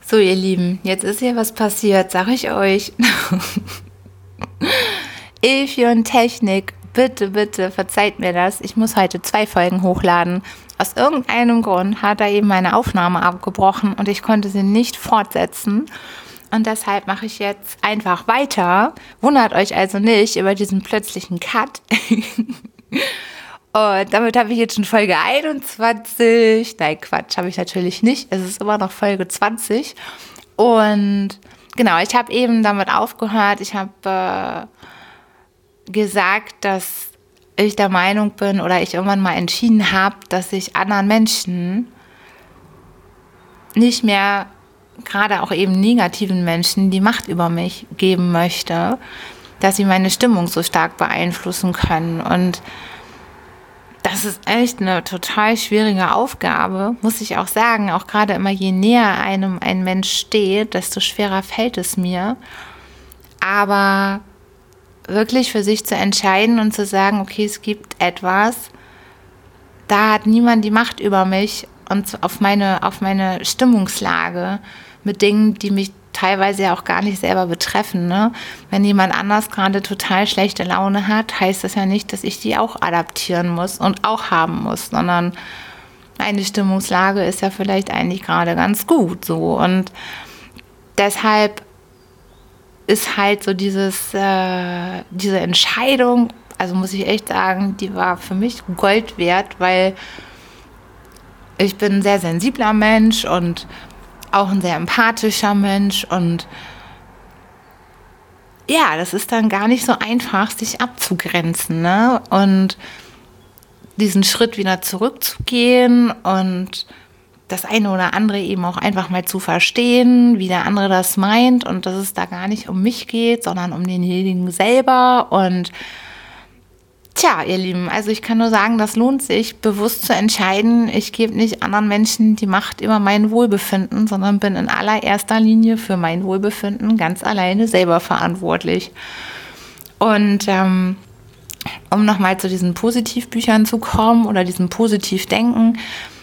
So, ihr Lieben, jetzt ist hier was passiert, sag ich euch. Ilfie und Technik, bitte, bitte, verzeiht mir das. Ich muss heute 2 Folgen hochladen. Aus irgendeinem Grund hat er eben meine Aufnahme abgebrochen und ich konnte sie nicht fortsetzen. Und deshalb mache ich jetzt einfach weiter. Wundert euch also nicht über diesen plötzlichen Cut. Und damit habe ich jetzt schon Folge 21. Nein, Quatsch, habe ich natürlich nicht. Es ist immer noch Folge 20. Und genau, ich habe eben damit aufgehört. Ich habe gesagt, dass ich der Meinung bin oder ich irgendwann mal entschieden habe, dass ich anderen Menschen nicht mehr, gerade auch eben negativen Menschen, die Macht über mich geben möchte, dass sie meine Stimmung so stark beeinflussen können. Und das ist echt eine total schwierige Aufgabe, muss ich auch sagen. Auch gerade immer je näher einem ein Mensch steht, desto schwerer fällt es mir. Aber wirklich für sich zu entscheiden und zu sagen, okay, es gibt etwas, da hat niemand die Macht über mich und auf meine Stimmungslage mit Dingen, die mich teilweise ja auch gar nicht selber betreffen. Ne? Wenn jemand anders gerade total schlechte Laune hat, heißt das ja nicht, dass ich die auch adaptieren muss und auch haben muss, sondern meine Stimmungslage ist ja vielleicht eigentlich gerade ganz gut so. Und deshalb ist halt so diese Entscheidung, also muss ich echt sagen, die war für mich Gold wert, weil ich bin ein sehr sensibler Mensch und auch ein sehr empathischer Mensch und ja, das ist dann gar nicht so einfach, sich abzugrenzen, ne? Und diesen Schritt wieder zurückzugehen und das eine oder andere eben auch einfach mal zu verstehen, wie der andere das meint und dass es da gar nicht um mich geht, sondern um denjenigen selber. Und tja, ihr Lieben, also ich kann nur sagen, das lohnt sich, bewusst zu entscheiden. Ich gebe nicht anderen Menschen die Macht über mein Wohlbefinden, sondern bin in allererster Linie für mein Wohlbefinden ganz alleine selber verantwortlich. Und um nochmal zu diesen Positivbüchern zu kommen oder diesem Positivdenken,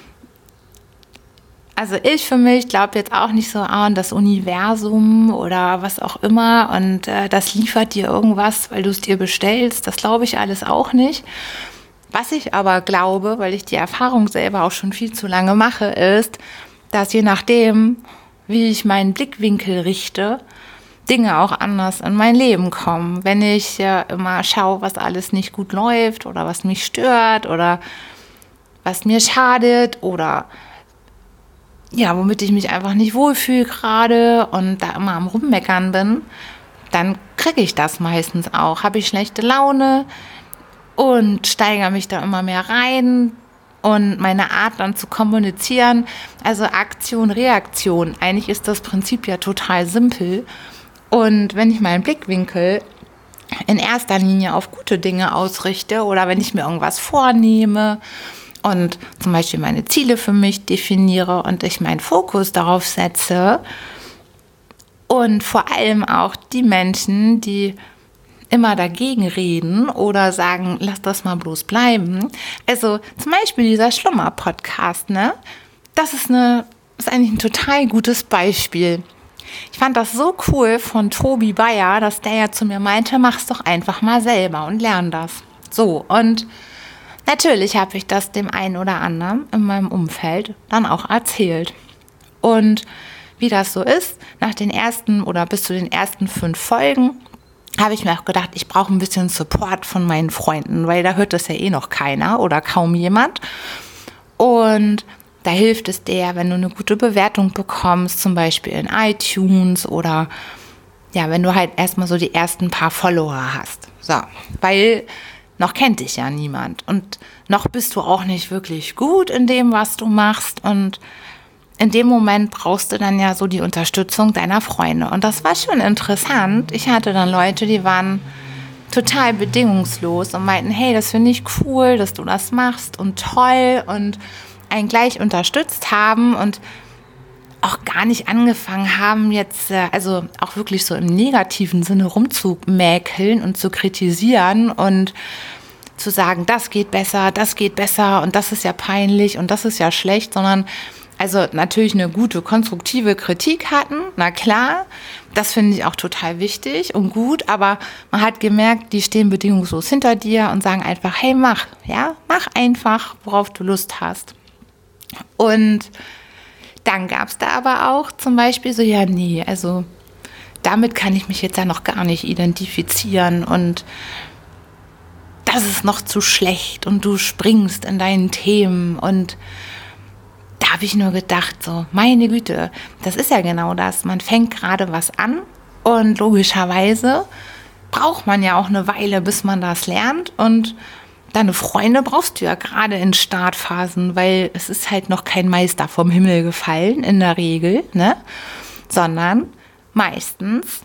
also ich für mich glaube jetzt auch nicht so an das Universum oder was auch immer und das liefert dir irgendwas, weil du es dir bestellst. Das glaube ich alles auch nicht. Was ich aber glaube, weil ich die Erfahrung selber auch schon viel zu lange mache, ist, dass je nachdem, wie ich meinen Blickwinkel richte, Dinge auch anders in mein Leben kommen. Wenn ich immer schaue, was alles nicht gut läuft oder was mich stört oder was mir schadet oder ja, womit ich mich einfach nicht wohlfühle gerade und da immer am Rummeckern bin, dann kriege ich das meistens auch. Habe ich schlechte Laune und steigere mich da immer mehr rein und meine Art dann zu kommunizieren, also Aktion, Reaktion, eigentlich ist das Prinzip ja total simpel. Und wenn ich meinen Blickwinkel in erster Linie auf gute Dinge ausrichte oder wenn ich mir irgendwas vornehme, und zum Beispiel meine Ziele für mich definiere und ich meinen Fokus darauf setze und vor allem auch die Menschen, die immer dagegen reden oder sagen, lass das mal bloß bleiben. Also zum Beispiel dieser Schlummer-Podcast, ne? Das ist eigentlich ein total gutes Beispiel. Ich fand das so cool von Tobi Bayer, dass der ja zu mir meinte, mach's doch einfach mal selber und lern das. So, und natürlich habe ich das dem einen oder anderen in meinem Umfeld dann auch erzählt. Und wie das so ist, nach den ersten oder bis zu den ersten 5 Folgen habe ich mir auch gedacht, ich brauche ein bisschen Support von meinen Freunden, weil da hört das ja eh noch keiner oder kaum jemand. Und da hilft es dir, wenn du eine gute Bewertung bekommst, zum Beispiel in iTunes oder ja, wenn du halt erstmal so die ersten paar Follower hast. So, weil noch kennt dich ja niemand und noch bist du auch nicht wirklich gut in dem, was du machst und in dem Moment brauchst du dann ja so die Unterstützung deiner Freunde und das war schon interessant. Ich hatte dann Leute, die waren total bedingungslos und meinten, hey, das finde ich cool, dass du das machst und toll und einen gleich unterstützt haben und auch gar nicht angefangen haben, jetzt also auch wirklich so im negativen Sinne rumzumäkeln und zu kritisieren und zu sagen, das geht besser und das ist ja peinlich und das ist ja schlecht, sondern Also natürlich eine gute, konstruktive Kritik hatten, na klar, das finde ich auch total wichtig und gut, aber man hat gemerkt, die stehen bedingungslos hinter dir und sagen einfach, hey, mach einfach, worauf du Lust hast. Und dann gab es da aber auch zum Beispiel so, ja, nee, also damit kann ich mich jetzt ja noch gar nicht identifizieren und das ist noch zu schlecht und du springst in deinen Themen und da habe ich nur gedacht, so, meine Güte, das ist ja genau das. Man fängt gerade was an und logischerweise braucht man ja auch eine Weile, bis man das lernt. Und deine Freunde brauchst du ja gerade in Startphasen, weil es ist halt noch kein Meister vom Himmel gefallen in der Regel, ne? Sondern meistens,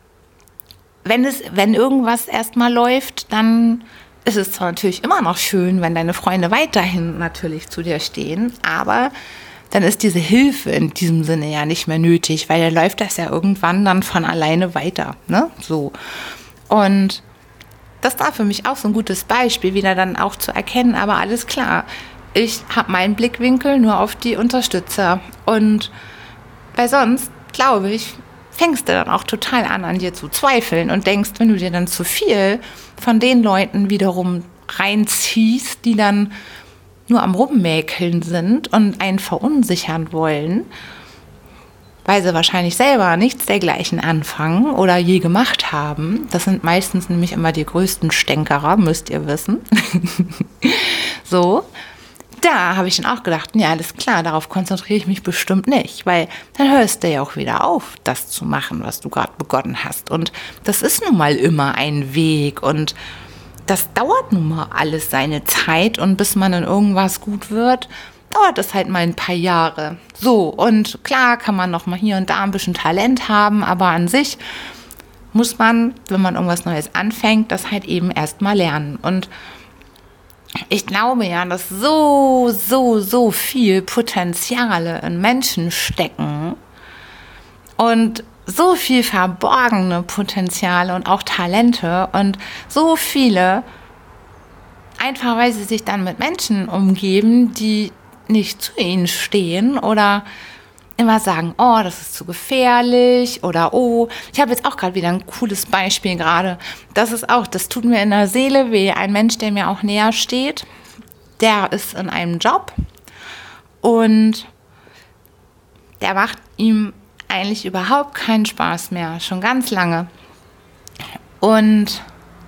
wenn irgendwas erstmal läuft, dann ist es zwar natürlich immer noch schön, wenn deine Freunde weiterhin natürlich zu dir stehen, aber dann ist diese Hilfe in diesem Sinne ja nicht mehr nötig, weil dann läuft das ja irgendwann dann von alleine weiter, ne? So. Und das war für mich auch so ein gutes Beispiel, wieder dann auch zu erkennen, aber alles klar, ich habe meinen Blickwinkel nur auf die Unterstützer und weil sonst, glaube ich, fängst du dann auch total an dir zu zweifeln und denkst, wenn du dir dann zu viel von den Leuten wiederum reinziehst, die dann nur am Rummäkeln sind und einen verunsichern wollen, weil sie wahrscheinlich selber nichts dergleichen anfangen oder je gemacht haben. Das sind meistens nämlich immer die größten Stänkerer, müsst ihr wissen. So. Da habe ich dann auch gedacht, ja, alles klar, darauf konzentriere ich mich bestimmt nicht, weil dann hörst du ja auch wieder auf, das zu machen, was du gerade begonnen hast. Und das ist nun mal immer ein Weg und das dauert nun mal alles seine Zeit und bis man in irgendwas gut wird, dauert es halt mal ein paar Jahre. So, und klar kann man noch mal hier und da ein bisschen Talent haben, aber an sich muss man, wenn man irgendwas Neues anfängt, das halt eben erst mal lernen. Und ich glaube ja, dass so viel Potenziale in Menschen stecken und so viel verborgene Potenziale und auch Talente und so viele, einfach weil sie sich dann mit Menschen umgeben, die nicht zu ihnen stehen oder immer sagen, oh, das ist zu gefährlich oder oh, ich habe jetzt auch gerade wieder ein cooles Beispiel gerade. Das tut mir in der Seele weh. Ein Mensch, der mir auch näher steht, der ist in einem Job und der macht ihm eigentlich überhaupt keinen Spaß mehr, schon ganz lange. Und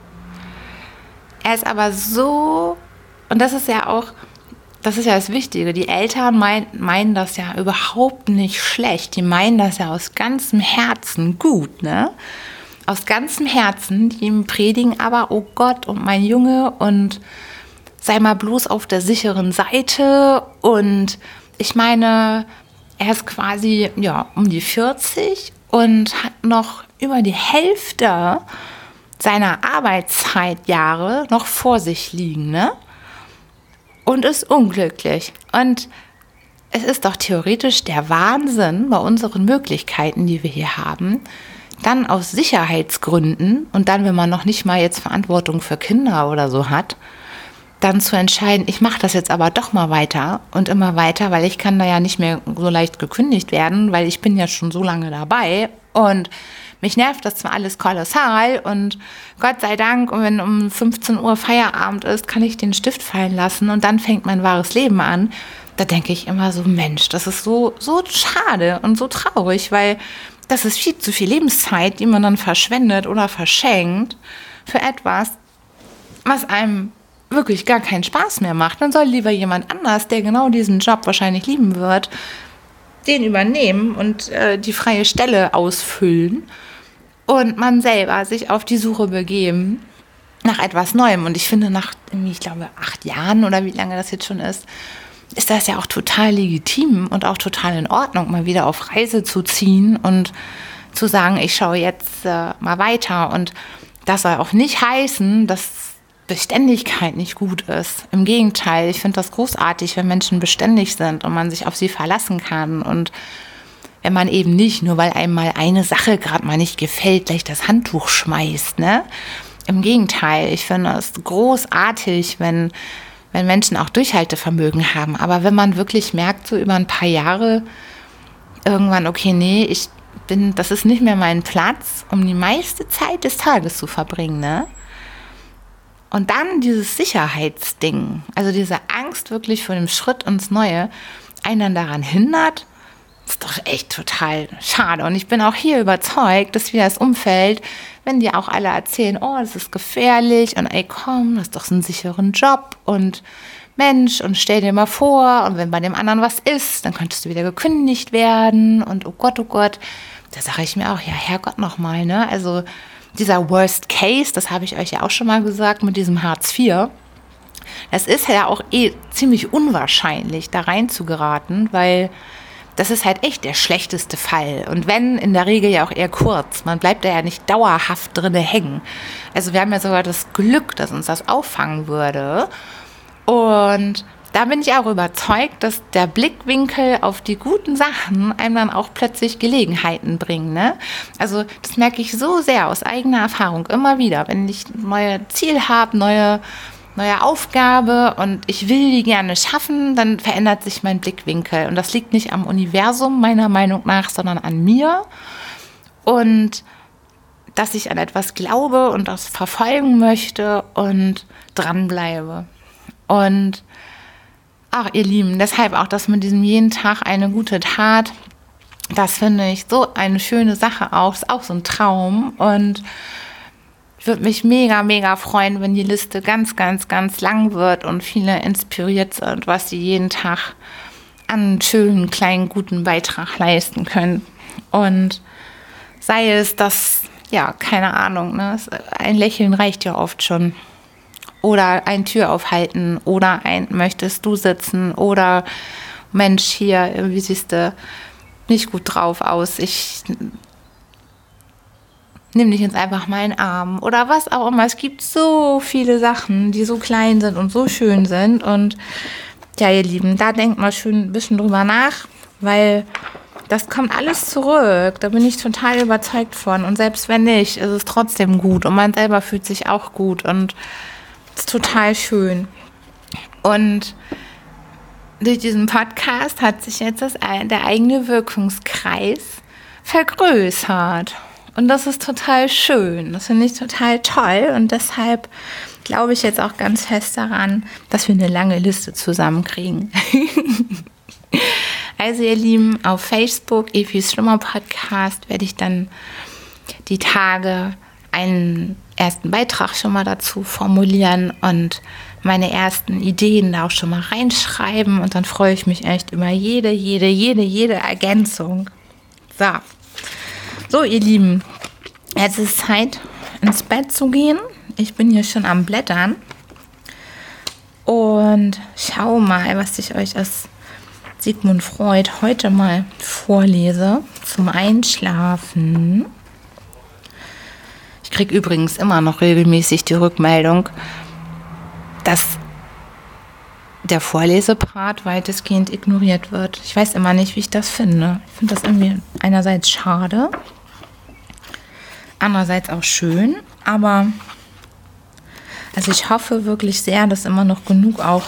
er ist aber so, und das ist ja das Wichtige. Die Eltern meinen das ja überhaupt nicht schlecht. Die meinen das ja aus ganzem Herzen gut, ne? Aus ganzem Herzen. Die ihm predigen aber, oh Gott, und mein Junge, und sei mal bloß auf der sicheren Seite. Und ich meine, er ist quasi, ja, um die 40 und hat noch über die Hälfte seiner Arbeitszeitjahre noch vor sich liegen, ne? Und ist unglücklich. Und es ist doch theoretisch der Wahnsinn bei unseren Möglichkeiten, die wir hier haben, dann aus Sicherheitsgründen und dann, wenn man noch nicht mal jetzt Verantwortung für Kinder oder so hat, dann zu entscheiden, ich mache das jetzt aber doch mal weiter und immer weiter, weil ich kann da ja nicht mehr so leicht gekündigt werden, weil ich bin ja schon so lange dabei und mich nervt das zwar alles kolossal und Gott sei Dank, und wenn um 15 Uhr Feierabend ist, kann ich den Stift fallen lassen und dann fängt mein wahres Leben an. Da denke ich immer so, Mensch, das ist so schade und so traurig, weil das ist viel zu viel Lebenszeit, die man dann verschwendet oder verschenkt für etwas, was einem wirklich gar keinen Spaß mehr macht. Dann soll lieber jemand anders, der genau diesen Job wahrscheinlich lieben wird, den übernehmen und die freie Stelle ausfüllen und man selber sich auf die Suche begeben nach etwas Neuem. Und ich finde, nach, ich glaube, 8 Jahren oder wie lange das jetzt schon ist das ja auch total legitim und auch total in Ordnung, mal wieder auf Reise zu ziehen und zu sagen, ich schaue jetzt mal weiter. Und das soll auch nicht heißen, dass Beständigkeit nicht gut ist. Im Gegenteil, ich finde das großartig, wenn Menschen beständig sind und man sich auf sie verlassen kann und wenn man eben nicht, nur weil einem mal eine Sache gerade mal nicht gefällt, gleich das Handtuch schmeißt, ne? Im Gegenteil, ich finde es großartig, wenn wenn Menschen auch Durchhaltevermögen haben. Aber wenn man wirklich merkt, so über ein paar Jahre, irgendwann, okay, nee, das ist nicht mehr mein Platz, um die meiste Zeit des Tages zu verbringen, ne? Und dann dieses Sicherheitsding, also diese Angst wirklich vor dem Schritt ins Neue, einen dann daran hindert, ist doch echt total schade. Und ich bin auch hier überzeugt, dass wieder das Umfeld, wenn die auch alle erzählen, oh, das ist gefährlich und ey, komm, das ist doch so einen sicheren Job und Mensch, und stell dir mal vor, und wenn bei dem anderen was ist, dann könntest du wieder gekündigt werden und oh Gott, da sage ich mir auch, ja, Herrgott nochmal, ne? Also dieser Worst Case, das habe ich euch ja auch schon mal gesagt mit diesem Hartz IV, das ist ja auch ziemlich unwahrscheinlich, da rein zu geraten, weil das ist halt echt der schlechteste Fall. Und wenn, in der Regel ja auch eher kurz. Man bleibt da ja nicht dauerhaft drin hängen. Also wir haben ja sogar das Glück, dass uns das auffangen würde. Und da bin ich auch überzeugt, dass der Blickwinkel auf die guten Sachen einem dann auch plötzlich Gelegenheiten bringt. Ne? Also das merke ich so sehr aus eigener Erfahrung immer wieder. Wenn ich ein neues Ziel habe, neue Aufgabe und ich will die gerne schaffen, dann verändert sich mein Blickwinkel. Und das liegt nicht am Universum, meiner Meinung nach, sondern an mir. Und dass ich an etwas glaube und das verfolgen möchte und dranbleibe. Und ach, ihr Lieben, deshalb auch das mit diesem jeden Tag eine gute Tat, das finde ich so eine schöne Sache auch. Ist auch so ein Traum. Und ich würde mich mega, mega freuen, wenn die Liste ganz, ganz, ganz lang wird und viele inspiriert sind, was sie jeden Tag an einen schönen, kleinen, guten Beitrag leisten können. Und sei es, dass, ja, keine Ahnung, ne, ein Lächeln reicht ja oft schon. Oder ein Tür aufhalten oder ein möchtest du sitzen oder Mensch, hier, wie siehst du nicht gut drauf aus, ich nimm dich jetzt einfach mal in den Arm oder was auch immer. Es gibt so viele Sachen, die so klein sind und so schön sind und ja, ihr Lieben, da denkt mal schön ein bisschen drüber nach, weil das kommt alles zurück, da bin ich total überzeugt von und selbst wenn nicht, ist es trotzdem gut und man selber fühlt sich auch gut und ist total schön. Und durch diesen Podcast hat sich jetzt der eigene Wirkungskreis vergrößert. Und das ist total schön. Das finde ich total toll. Und deshalb glaube ich jetzt auch ganz fest daran, dass wir eine lange Liste zusammenkriegen. Also ihr Lieben, auf Facebook, Efis Schlummer-Podcast, werde ich dann die Tage einen ersten Beitrag schon mal dazu formulieren und meine ersten Ideen da auch schon mal reinschreiben und dann freue ich mich echt über jede Ergänzung. So, ihr Lieben, jetzt ist Zeit, ins Bett zu gehen. Ich bin hier schon am Blättern und schau mal, was ich euch aus Sigmund Freud heute mal vorlese zum Einschlafen. Ich kriege übrigens immer noch regelmäßig die Rückmeldung, dass der Vorlesepart weitestgehend ignoriert wird. Ich weiß immer nicht, wie ich das finde. Ich finde das irgendwie einerseits schade, andererseits auch schön, aber also ich hoffe wirklich sehr, dass immer noch genug auch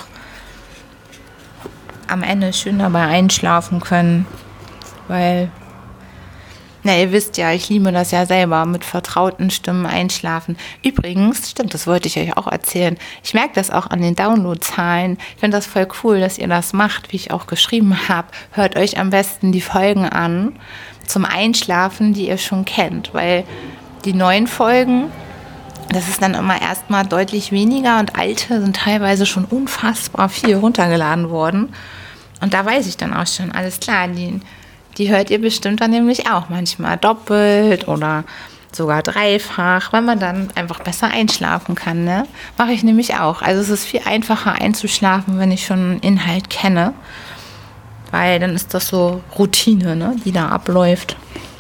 am Ende schön dabei einschlafen können, weil na, ihr wisst ja, ich liebe das ja selber, mit vertrauten Stimmen einschlafen. Übrigens, stimmt, das wollte ich euch auch erzählen, ich merke das auch an den Downloadzahlen. Ich finde das voll cool, dass ihr das macht, wie ich auch geschrieben habe. Hört euch am besten die Folgen an zum Einschlafen, die ihr schon kennt, weil die neuen Folgen, das ist dann immer erstmal deutlich weniger und alte sind teilweise schon unfassbar viel runtergeladen worden. Und da weiß ich dann auch schon, alles klar, die hört ihr bestimmt dann nämlich auch manchmal doppelt oder sogar dreifach, weil man dann einfach besser einschlafen kann. Ne? Mache ich nämlich auch. Also es ist viel einfacher einzuschlafen, wenn ich schon einen Inhalt kenne, weil dann ist das so Routine, ne, die da abläuft.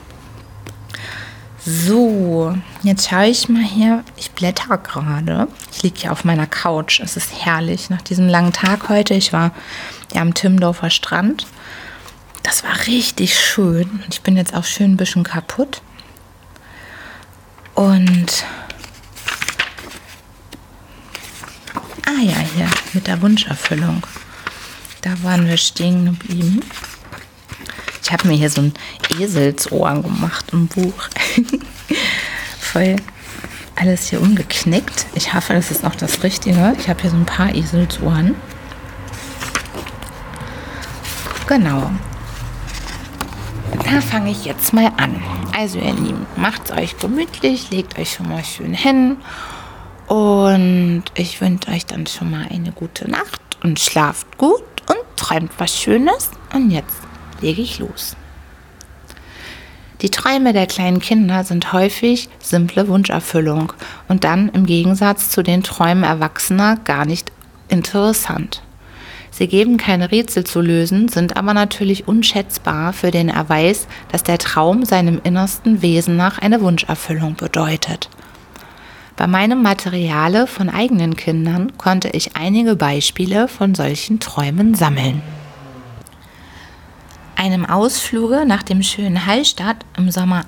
So, jetzt schaue ich mal hier. Ich blätter gerade. Ich liege hier auf meiner Couch. Es ist herrlich nach diesem langen Tag heute. Ich war ja am Timmendorfer Strand. Das war richtig schön. Ich bin jetzt auch schön ein bisschen kaputt. Und ja, hier mit der Wunscherfüllung. Da waren wir stehen geblieben. Ich habe mir hier so ein Eselsohr gemacht im Buch. Voll alles hier umgeknickt. Ich hoffe, das ist auch das Richtige. Ich habe hier so ein paar Eselsohren. Genau. Da fange ich jetzt mal an. Also ihr Lieben, macht's euch gemütlich, legt euch schon mal schön hin und ich wünsche euch dann schon mal eine gute Nacht und schlaft gut und träumt was Schönes. Und jetzt lege ich los. Die Träume der kleinen Kinder sind häufig simple Wunscherfüllung und dann im Gegensatz zu den Träumen Erwachsener gar nicht interessant. Sie geben keine Rätsel zu lösen, sind aber natürlich unschätzbar für den Erweis, dass der Traum seinem innersten Wesen nach eine Wunscherfüllung bedeutet. Bei meinem Materiale von eigenen Kindern konnte ich einige Beispiele von solchen Träumen sammeln. Einem Ausfluge nach dem schönen Hallstatt im Sommer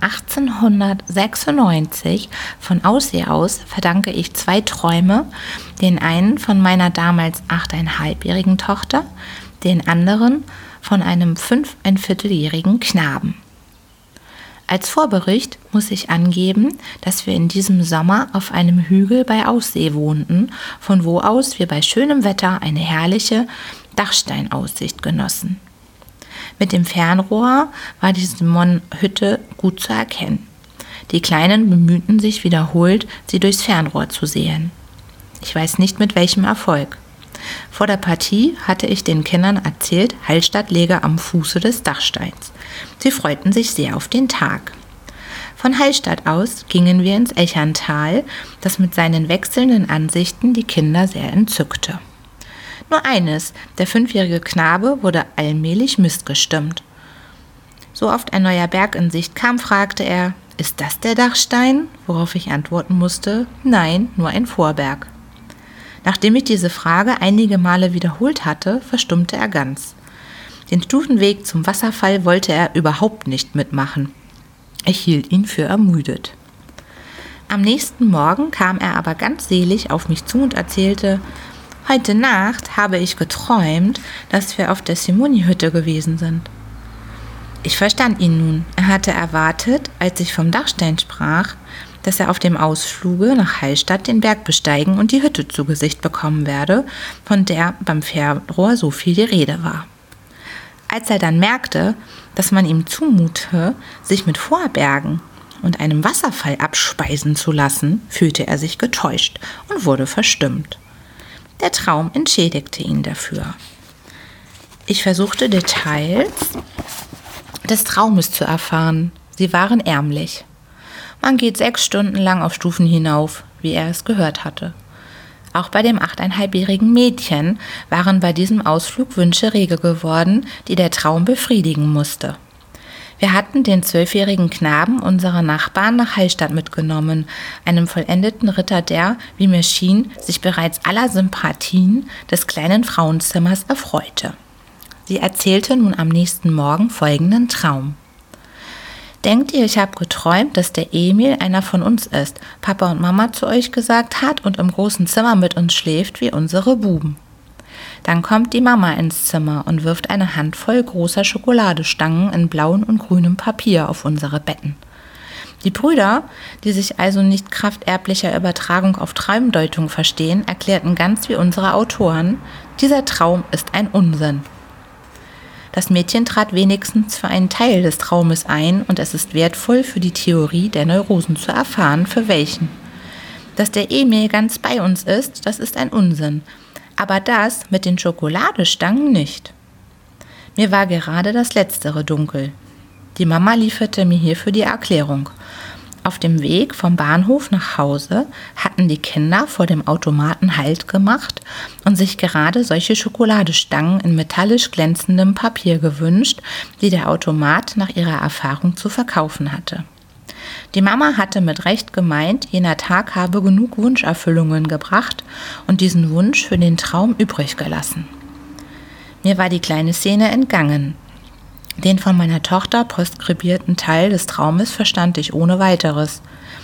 1896 von Aussee aus verdanke ich 2 Träume, den einen von meiner damals 8,5-jährigen Tochter, den anderen von einem 5,25-jährigen Knaben. Als Vorbericht muss ich angeben, dass wir in diesem Sommer auf einem Hügel bei Aussee wohnten, von wo aus wir bei schönem Wetter eine herrliche Dachsteinaussicht genossen. Mit dem Fernrohr war die Simon-Hütte gut zu erkennen. Die Kleinen bemühten sich wiederholt, sie durchs Fernrohr zu sehen. Ich weiß nicht mit welchem Erfolg. Vor der Partie hatte ich den Kindern erzählt, Hallstatt läge am Fuße des Dachsteins. Sie freuten sich sehr auf den Tag. Von Hallstatt aus gingen wir ins Echerntal, das mit seinen wechselnden Ansichten die Kinder sehr entzückte. Nur eines, der 5-jährige Knabe wurde allmählich missgestimmt. So oft ein neuer Berg in Sicht kam, fragte er, »Ist das der Dachstein?« Worauf ich antworten musste, »Nein, nur ein Vorberg.« Nachdem ich diese Frage einige Male wiederholt hatte, verstummte er ganz. Den Stufenweg zum Wasserfall wollte er überhaupt nicht mitmachen. Ich hielt ihn für ermüdet. Am nächsten Morgen kam er aber ganz selig auf mich zu und erzählte, »Heute Nacht habe ich geträumt, dass wir auf der Simoni-Hütte gewesen sind.« Ich verstand ihn nun. Er hatte erwartet, als ich vom Dachstein sprach, dass er auf dem Ausfluge nach Hallstatt den Berg besteigen und die Hütte zu Gesicht bekommen werde, von der beim Fernrohr so viel die Rede war. Als er dann merkte, dass man ihm zumute, sich mit Vorbergen und einem Wasserfall abspeisen zu lassen, fühlte er sich getäuscht und wurde verstimmt. Der Traum entschädigte ihn dafür. Ich versuchte Details des Traumes zu erfahren. Sie waren ärmlich. Man geht 6 Stunden lang auf Stufen hinauf, wie er es gehört hatte. Auch bei dem 8,5-jährigen Mädchen waren bei diesem Ausflug Wünsche rege geworden, die der Traum befriedigen musste. Wir hatten den 12-jährigen Knaben unserer Nachbarn nach Hallstatt mitgenommen, einem vollendeten Ritter, der, wie mir schien, sich bereits aller Sympathien des kleinen Frauenzimmers erfreute. Sie erzählte nun am nächsten Morgen folgenden Traum. Denkt ihr, ich habe geträumt, dass der Emil einer von uns ist, Papa und Mama zu euch gesagt hat und im großen Zimmer mit uns schläft wie unsere Buben? Dann kommt die Mama ins Zimmer und wirft eine Handvoll großer Schokoladestangen in blauem und grünem Papier auf unsere Betten. Die Brüder, die sich also nicht kraft erblicher Übertragung auf Traumdeutung verstehen, erklärten ganz wie unsere Autoren, dieser Traum ist ein Unsinn. Das Mädchen trat wenigstens für einen Teil des Traumes ein und es ist wertvoll für die Theorie der Neurosen zu erfahren, für welchen. Dass der Emil ganz bei uns ist, das ist ein Unsinn. Aber das mit den Schokoladestangen nicht. Mir war gerade das Letztere dunkel. Die Mama lieferte mir hierfür die Erklärung. Auf dem Weg vom Bahnhof nach Hause hatten die Kinder vor dem Automaten Halt gemacht und sich gerade solche Schokoladestangen in metallisch glänzendem Papier gewünscht, die der Automat nach ihrer Erfahrung zu verkaufen hatte. Die Mama hatte mit Recht gemeint, jener Tag habe genug Wunscherfüllungen gebracht und diesen Wunsch für den Traum übrig gelassen. Mir war die kleine Szene entgangen. Den von meiner Tochter proskribierten Teil des Traumes verstand ich ohne weiteres.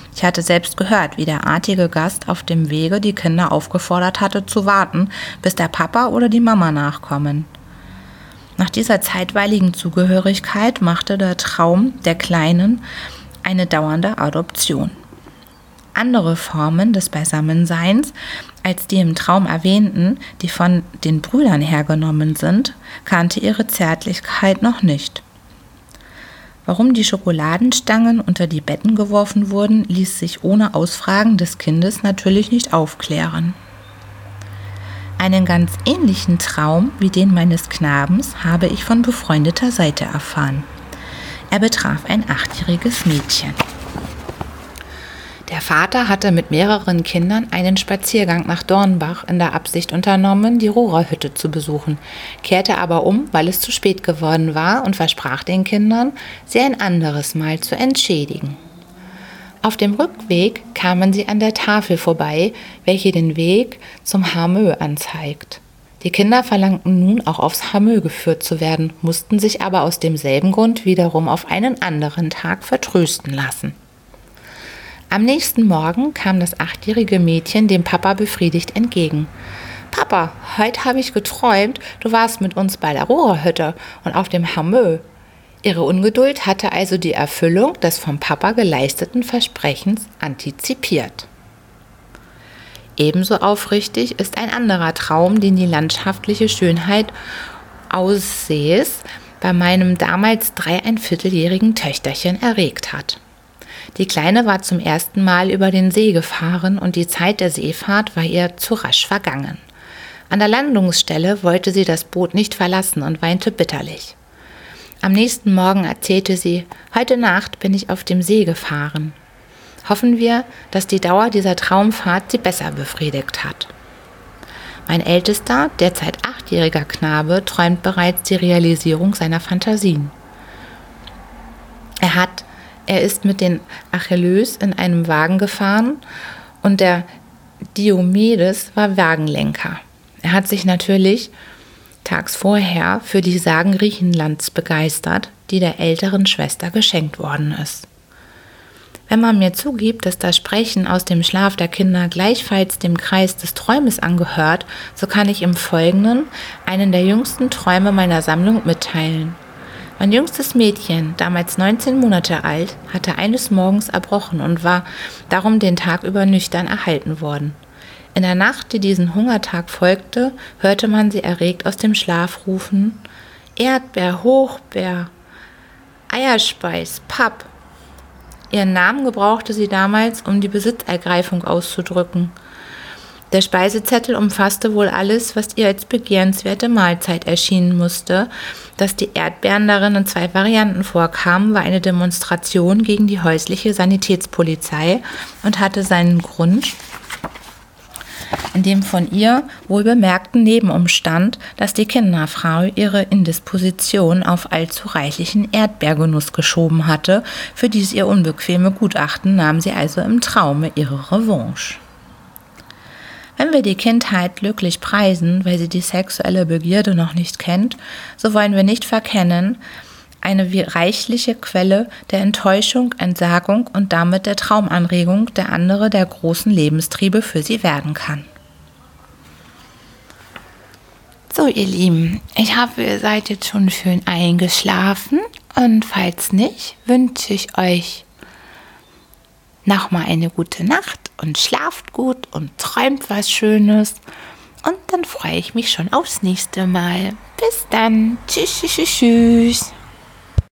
Ich hatte selbst gehört, wie der artige Gast auf dem Wege die Kinder aufgefordert hatte zu warten, bis der Papa oder die Mama nachkommen. Nach dieser zeitweiligen Zugehörigkeit machte der Traum der Kleinen eine dauernde Adoption. Andere Formen des Beisammenseins als die im Traum erwähnten, die von den Brüdern hergenommen sind, kannte ihre Zärtlichkeit noch nicht. Warum die Schokoladenstangen unter die Betten geworfen wurden, ließ sich ohne Ausfragen des Kindes natürlich nicht aufklären. Einen ganz ähnlichen Traum wie den meines Knabens habe ich von befreundeter Seite erfahren. Er betraf ein 8-jähriges Mädchen. Der Vater hatte mit mehreren Kindern einen Spaziergang nach Dornbach in der Absicht unternommen, die Rohrerhütte zu besuchen, kehrte aber um, weil es zu spät geworden war und versprach den Kindern, sie ein anderes Mal zu entschädigen. Auf dem Rückweg kamen sie an der Tafel vorbei, welche den Weg zum Hamö anzeigt. Die Kinder verlangten nun auch aufs Hamö geführt zu werden, mussten sich aber aus demselben Grund wiederum auf einen anderen Tag vertrösten lassen. Am nächsten Morgen kam das 8-jährige Mädchen dem Papa befriedigt entgegen. »Papa, heute habe ich geträumt, du warst mit uns bei der Rohrerhütte und auf dem Hamö.« Ihre Ungeduld hatte also die Erfüllung des vom Papa geleisteten Versprechens antizipiert. Ebenso aufrichtig ist ein anderer Traum, den die landschaftliche Schönheit Aussees bei meinem damals 3¼ Töchterchen erregt hat. Die Kleine war zum ersten Mal über den See gefahren und die Zeit der Seefahrt war ihr zu rasch vergangen. An der Landungsstelle wollte sie das Boot nicht verlassen und weinte bitterlich. Am nächsten Morgen erzählte sie, heute Nacht bin ich auf dem See gefahren. Hoffen wir, dass die Dauer dieser Traumfahrt sie besser befriedigt hat. Mein ältester, derzeit 8-jähriger Knabe träumt bereits die Realisierung seiner Fantasien. Er ist mit den Achilleus in einem Wagen gefahren und der Diomedes war Wagenlenker. Er hat sich natürlich tags vorher für die Sagen Griechenlands begeistert, die der älteren Schwester geschenkt worden ist. Wenn man mir zugibt, dass das Sprechen aus dem Schlaf der Kinder gleichfalls dem Kreis des Träumes angehört, so kann ich im Folgenden einen der jüngsten Träume meiner Sammlung mitteilen. Mein jüngstes Mädchen, damals 19 Monate alt, hatte eines Morgens erbrochen und war darum den Tag über nüchtern erhalten worden. In der Nacht, die diesen Hungertag folgte, hörte man sie erregt aus dem Schlaf rufen: Erdbeer, Hochbeer, Eierspeis, Papp. Ihren Namen gebrauchte sie damals, um die Besitzergreifung auszudrücken. Der Speisezettel umfasste wohl alles, was ihr als begehrenswerte Mahlzeit erschienen musste. Dass die Erdbeeren darin in 2 Varianten vorkamen, war eine Demonstration gegen die häusliche Sanitätspolizei und hatte seinen Grund in dem von ihr wohl bemerkten Nebenumstand, dass die Kinderfrau ihre Indisposition auf allzu reichlichen Erdbeergenuss geschoben hatte. Für dies ihr unbequeme Gutachten nahm sie also im Traume ihre Revanche. Wenn wir die Kindheit glücklich preisen, weil sie die sexuelle Begierde noch nicht kennt, so wollen wir nicht verkennen, eine wie reichliche Quelle der Enttäuschung, Entsagung und damit der Traumanregung der andere der großen Lebenstriebe für sie werden kann. So, ihr Lieben, ich hoffe, ihr seid jetzt schon schön eingeschlafen und falls nicht, wünsche ich euch nochmal eine gute Nacht und schlaft gut und träumt was Schönes und dann freue ich mich schon aufs nächste Mal. Bis dann. Tschüss, tschüss, tschüss.